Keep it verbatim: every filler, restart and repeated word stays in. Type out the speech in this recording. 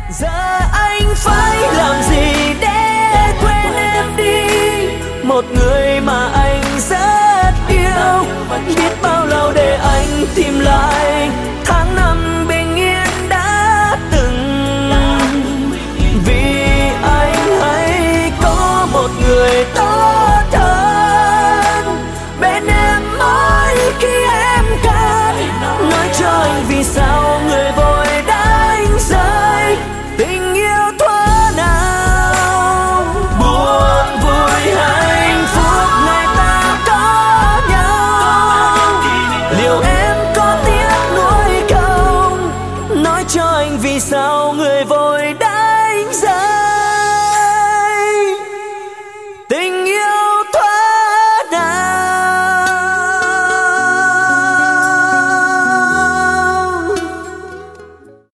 Giờ anh phải làm gì để quên em đi, một người mà anh rất yêu. Biết bao lâu để anh tìm lại tháng năm bình yên đã từng. Vì anh hãy có một người tốt hơn bên em mỗi khi em cần. Nói cho anh vì sao người vội đánh rơi tình yêu thuở nào. Buồn vui hạnh phúc ngày ta có nhau, liệu em có tiếc nuối không? Nói cho anh vì sao người vội đánh rơi.